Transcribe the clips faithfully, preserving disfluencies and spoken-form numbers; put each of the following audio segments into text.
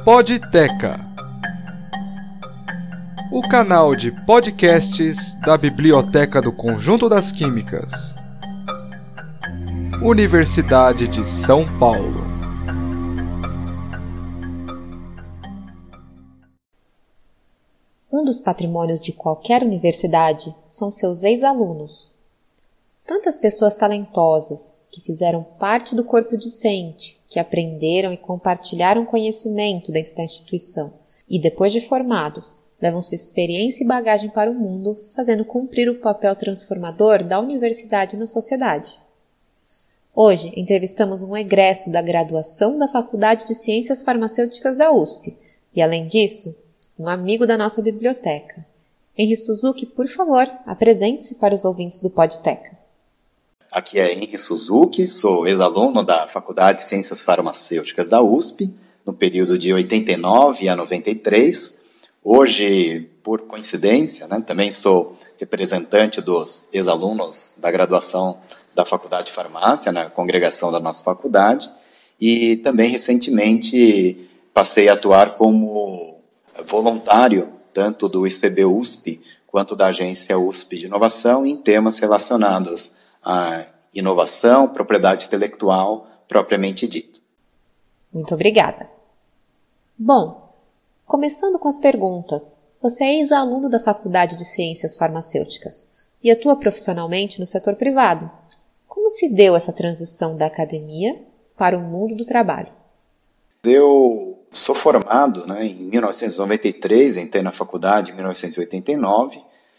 Podteca, o canal de podcasts da Biblioteca do Conjunto das Químicas, Universidade de São Paulo. Um dos patrimônios de qualquer universidade são seus ex-alunos. Tantas pessoas talentosas que fizeram parte do corpo discente, que aprenderam e compartilharam conhecimento dentro da instituição e, depois de formados, levam sua experiência e bagagem para o mundo, fazendo cumprir o papel transformador da universidade na sociedade. Hoje, entrevistamos um egresso da graduação da Faculdade de Ciências Farmacêuticas da U S P e, além disso, um amigo da nossa biblioteca. Henry Suzuki, por favor, apresente-se para os ouvintes do Podteca. Aqui é Henry Suzuki, sou ex-aluno da Faculdade de Ciências Farmacêuticas da U S P, no período de oitenta e nove a noventa e três. Hoje, por coincidência, né, também sou representante dos ex-alunos da graduação da Faculdade de Farmácia, na congregação da nossa faculdade, e também recentemente passei a atuar como voluntário, tanto do I C B U S P quanto da Agência U S P de Inovação, em temas relacionados à inovação, propriedade intelectual, propriamente dito. Muito obrigada. Bom, começando com as perguntas, você é ex-aluno da Faculdade de Ciências Farmacêuticas e atua profissionalmente no setor privado. Como se deu essa transição da academia para o mundo do trabalho? Eu sou formado, né, em mil novecentos e noventa e três, entrei na faculdade em mil novecentos e oitenta e nove.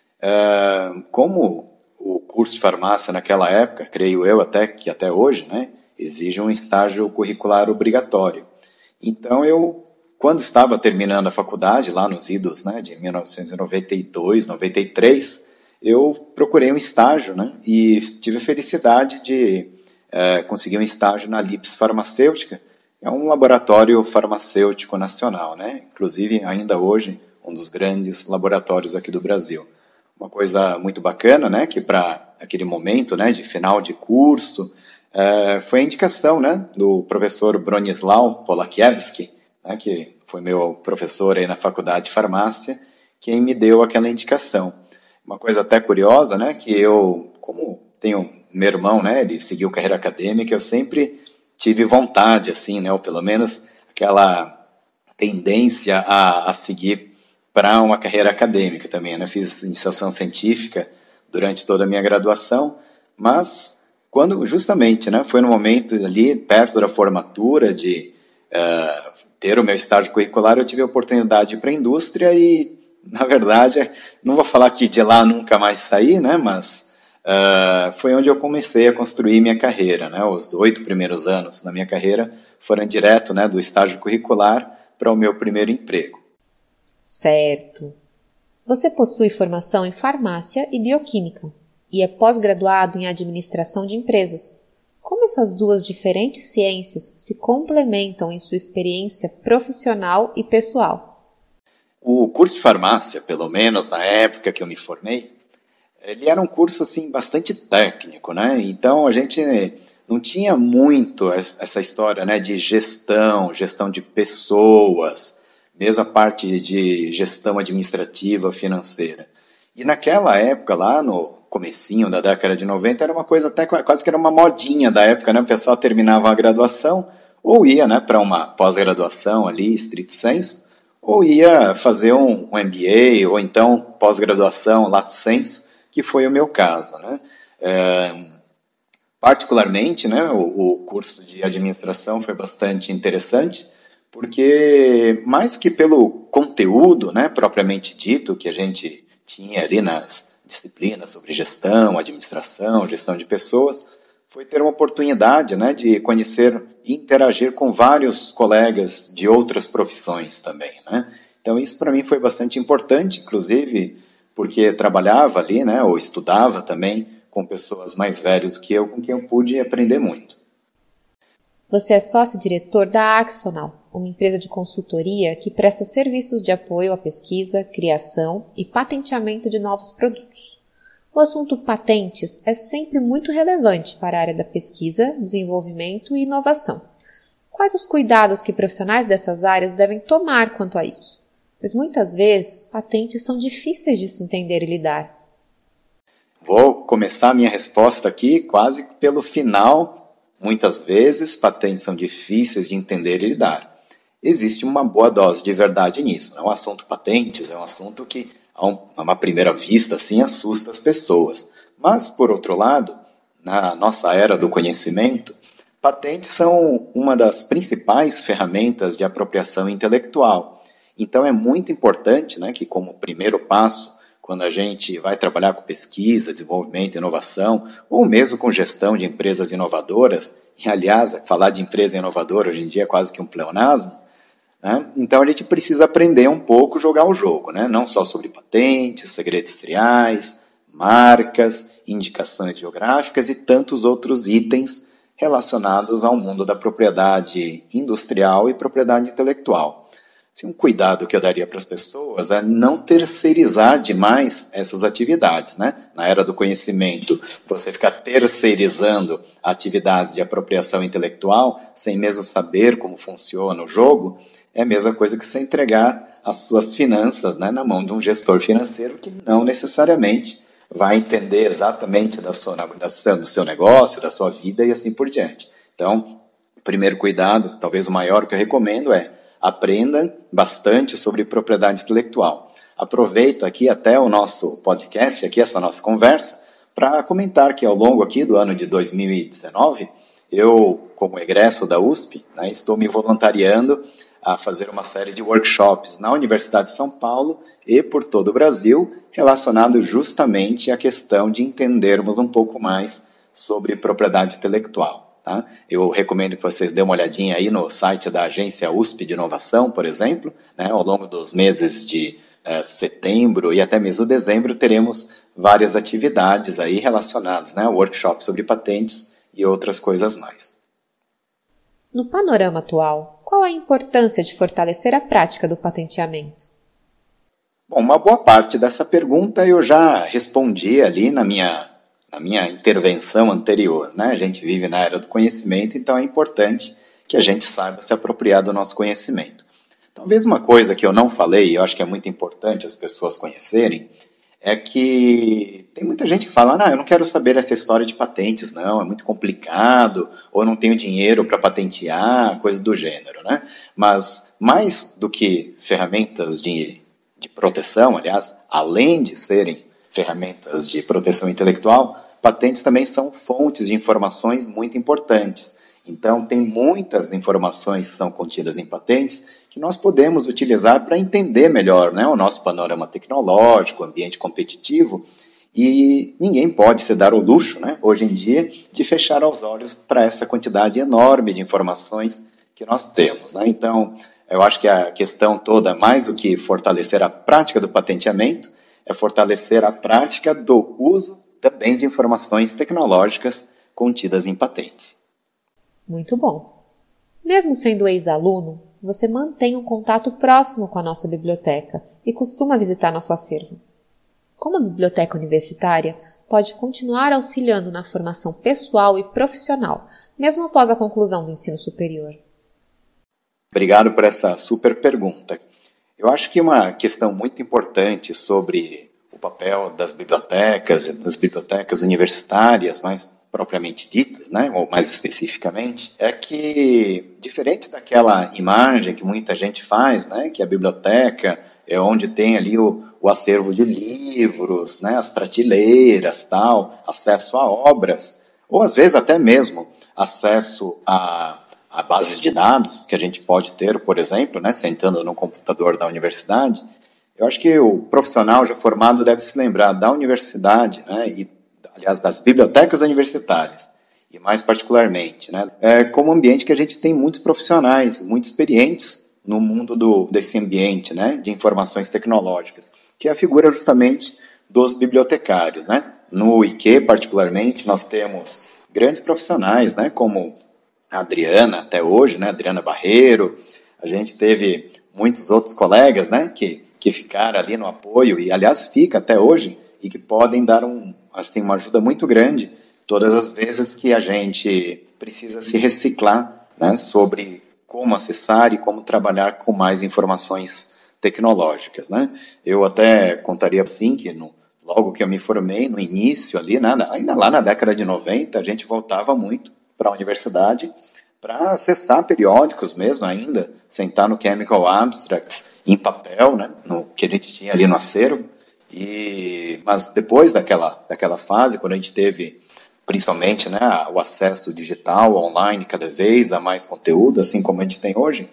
Uh, como o curso de farmácia naquela época, creio eu até que até hoje, né, exige um estágio curricular obrigatório. Então eu, quando estava terminando a faculdade, lá nos idos, né, de mil novecentos e noventa e dois, noventa e três, eu procurei um estágio, né, e tive a felicidade de uh, conseguir um estágio na Lips Farmacêutica. É um laboratório farmacêutico nacional, né? Inclusive, ainda hoje, um dos grandes laboratórios aqui do Brasil. Uma coisa muito bacana, né? Que para aquele momento, né, de final de curso, é, foi a indicação, né, do professor Bronisław Polakiewski, né, que foi meu professor aí na Faculdade de Farmácia, quem me deu aquela indicação. Uma coisa até curiosa, né? Que eu, como tenho meu irmão, né? Ele seguiu carreira acadêmica, eu sempre tive vontade, assim, né, ou pelo menos aquela tendência a, a seguir para uma carreira acadêmica também, né? Fiz iniciação científica durante toda a minha graduação, mas quando justamente, né, foi no momento ali, perto da formatura, de uh, ter o meu estágio curricular, eu tive a oportunidade de ir para a indústria e, na verdade, não vou falar que de lá nunca mais saí, né, mas Uh, foi onde eu comecei a construir minha carreira, né? Os oito primeiros anos da minha carreira foram direto, né, do estágio curricular para o meu primeiro emprego. Certo. Você possui formação em farmácia e bioquímica e é pós-graduado em administração de empresas. Como essas duas diferentes ciências se complementam em sua experiência profissional e pessoal? O curso de farmácia, pelo menos na época que eu me formei, ele era um curso assim bastante técnico, né? Então a gente não tinha muito essa história, né, de gestão, gestão de pessoas, mesmo a parte de gestão administrativa, financeira. E naquela época, lá no comecinho da década de noventa, era uma coisa até quase que era uma modinha da época, né? O pessoal terminava a graduação ou ia, né, para uma pós-graduação ali, estrito sensu, ou ia fazer um, um M B A ou então pós-graduação, lato sensu, que foi o meu caso, né? É, particularmente, né, o, o curso de administração foi bastante interessante, porque mais que pelo conteúdo, né, propriamente dito, que a gente tinha ali nas disciplinas sobre gestão, administração, gestão de pessoas, foi ter uma oportunidade, né, de conhecer e interagir com vários colegas de outras profissões também, né? Então isso para mim foi bastante importante, inclusive porque trabalhava ali, né, ou estudava também com pessoas mais velhas do que eu, com quem eu pude aprender muito. Você é sócio-diretor da Axonal, uma empresa de consultoria que presta serviços de apoio à pesquisa, criação e patenteamento de novos produtos. O assunto patentes é sempre muito relevante para a área da pesquisa, desenvolvimento e inovação. Quais os cuidados que profissionais dessas áreas devem tomar quanto a isso? Pois muitas vezes patentes são difíceis de se entender e lidar. Vou começar a minha resposta aqui quase pelo final. Muitas vezes patentes são difíceis de entender e lidar. Existe uma boa dose de verdade nisso. É um assunto patentes, é um assunto que, a uma primeira vista, assim, assusta as pessoas. Mas, por outro lado, na nossa era do conhecimento, patentes são uma das principais ferramentas de apropriação intelectual. Então é muito importante, né, que como primeiro passo, quando a gente vai trabalhar com pesquisa, desenvolvimento e inovação, ou mesmo com gestão de empresas inovadoras, e aliás, falar de empresa inovadora hoje em dia é quase que um pleonasmo, né? Então a gente precisa aprender um pouco a jogar o jogo, né? Não só sobre patentes, segredos industriais, marcas, indicações geográficas e tantos outros itens relacionados ao mundo da propriedade industrial e propriedade intelectual. Um cuidado que eu daria para as pessoas é não terceirizar demais essas atividades, né? Na era do conhecimento, você ficar terceirizando atividades de apropriação intelectual sem mesmo saber como funciona o jogo, é a mesma coisa que você entregar as suas finanças, né, na mão de um gestor financeiro que não necessariamente vai entender exatamente da sua, da, do seu negócio, da sua vida e assim por diante. Então, o primeiro cuidado, talvez o maior que eu recomendo é aprenda bastante sobre propriedade intelectual. Aproveito aqui até o nosso podcast, aqui essa nossa conversa, para comentar que ao longo aqui do ano de dois mil e dezenove, eu, como egresso da U S P, né, estou me voluntariando a fazer uma série de workshops na Universidade de São Paulo e por todo o Brasil, relacionado justamente à questão de entendermos um pouco mais sobre propriedade intelectual. Tá? Eu recomendo que vocês dêem uma olhadinha aí no site da Agência U S P de Inovação, por exemplo, né? Ao longo dos meses de eh, setembro e até mesmo dezembro teremos várias atividades aí relacionadas, né? Workshops sobre patentes e outras coisas mais. No panorama atual, qual a importância de fortalecer a prática do patenteamento? Bom, uma boa parte dessa pergunta eu já respondi ali na minha, na minha intervenção anterior, né? A gente vive na era do conhecimento, então é importante que a gente saiba se apropriar do nosso conhecimento. Talvez uma coisa que eu não falei, e eu acho que é muito importante as pessoas conhecerem, é que tem muita gente que fala, não, eu não quero saber essa história de patentes, não, é muito complicado, ou eu não tenho dinheiro para patentear, coisa do gênero, né? Mas mais do que ferramentas de, de proteção, aliás, além de serem ferramentas de proteção intelectual, patentes também são fontes de informações muito importantes. Então, tem muitas informações que são contidas em patentes que nós podemos utilizar para entender melhor, né, o nosso panorama tecnológico, o ambiente competitivo, e ninguém pode se dar o luxo, né, hoje em dia, de fechar os olhos para essa quantidade enorme de informações que nós temos, né? Então, eu acho que a questão toda, mais do que fortalecer a prática do patenteamento, é fortalecer a prática do uso também de informações tecnológicas contidas em patentes. Muito bom. Mesmo sendo ex-aluno, você mantém um contato próximo com a nossa biblioteca e costuma visitar nosso acervo. Como a biblioteca universitária pode continuar auxiliando na formação pessoal e profissional, mesmo após a conclusão do ensino superior? Obrigado por essa super pergunta. Eu acho que uma questão muito importante sobre o papel das bibliotecas, das bibliotecas universitárias, mais propriamente ditas, né, ou mais especificamente, é que, diferente daquela imagem que muita gente faz, né, que a biblioteca é onde tem ali o, o acervo de livros, né, as prateleiras, tal, acesso a obras, ou às vezes até mesmo acesso a, a bases de dados que a gente pode ter, por exemplo, né, sentando no computador da universidade. Eu acho que o profissional já formado deve se lembrar da universidade, né, e aliás, das bibliotecas universitárias, e mais particularmente, né, é como ambiente que a gente tem muitos profissionais, muito experientes no mundo do, desse ambiente, né, de informações tecnológicas, que é a figura justamente dos bibliotecários, né. No I Q, particularmente, nós temos grandes profissionais, né, como a Adriana, até hoje, né, Adriana Barreiro, a gente teve muitos outros colegas, né, que, que ficaram ali no apoio, e aliás fica até hoje, e que podem dar um, assim, uma ajuda muito grande todas as vezes que a gente precisa se reciclar, né, sobre como acessar e como trabalhar com mais informações tecnológicas, né? Eu até contaria assim que no, logo que eu me formei, no início ali, né, ainda lá na década de noventa, a gente voltava muito para a universidade para acessar periódicos mesmo ainda, sentar no Chemical Abstracts em papel, né, no que a gente tinha ali no acervo. E, mas depois daquela, daquela fase, quando a gente teve principalmente, né, o acesso digital, online, cada vez a mais conteúdo, assim como a gente tem hoje,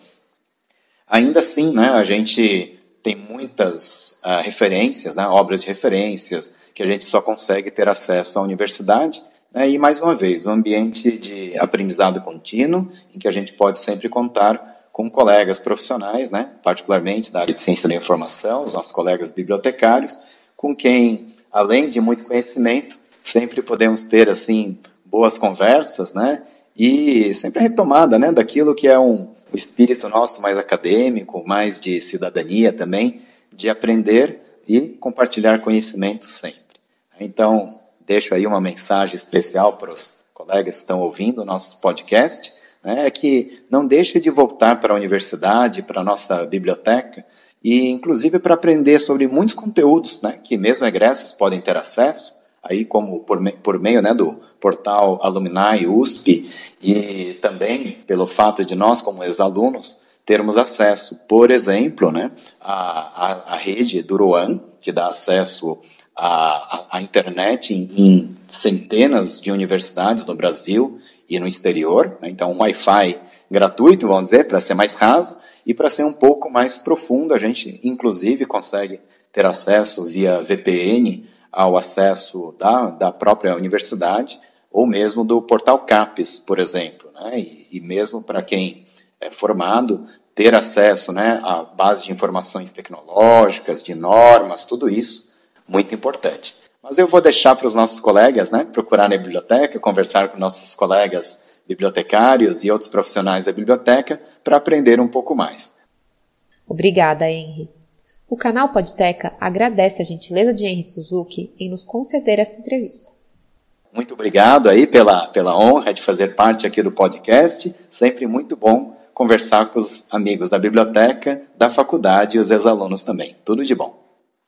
ainda assim, né, a gente tem muitas uh, referências, né, obras de referências, que a gente só consegue ter acesso à universidade, né, e mais uma vez, um ambiente de aprendizado contínuo, em que a gente pode sempre contar com colegas profissionais, né, particularmente da área de ciência da informação, os nossos colegas bibliotecários, com quem, além de muito conhecimento, sempre podemos ter, assim, boas conversas, né, e sempre a retomada, né, daquilo que é um, o espírito nosso mais acadêmico, mais de cidadania também, de aprender e compartilhar conhecimento sempre. Então, deixo aí uma mensagem especial para os colegas que estão ouvindo o nosso podcast, né, é que não deixe de voltar para a universidade, para a nossa biblioteca, e inclusive para aprender sobre muitos conteúdos, né, que mesmo egressos podem ter acesso, aí como por, me, por meio, né, do portal Alumni U S P, e também pelo fato de nós, como ex-alunos, termos acesso, por exemplo, né, à, à, à rede do Ruan, que dá acesso à, à, à internet em, em centenas de universidades no Brasil e no exterior, né, então um Wi-Fi gratuito, vamos dizer, para ser mais raso, e para ser um pouco mais profundo, a gente inclusive consegue ter acesso via V P N ao acesso da, da própria universidade, ou mesmo do portal CAPES, por exemplo, né? e, e mesmo para quem é formado, ter acesso, né, à base de informações tecnológicas, de normas, tudo isso, muito importante. Mas eu vou deixar para os nossos colegas, né, procurar na biblioteca, conversar com nossos colegas bibliotecários e outros profissionais da biblioteca para aprender um pouco mais. Obrigada, Henry. O canal Podteca agradece a gentileza de Henry Suzuki em nos conceder esta entrevista. Muito obrigado aí pela, pela honra de fazer parte aqui do podcast. Sempre muito bom conversar com os amigos da biblioteca, da faculdade e os ex-alunos também. Tudo de bom.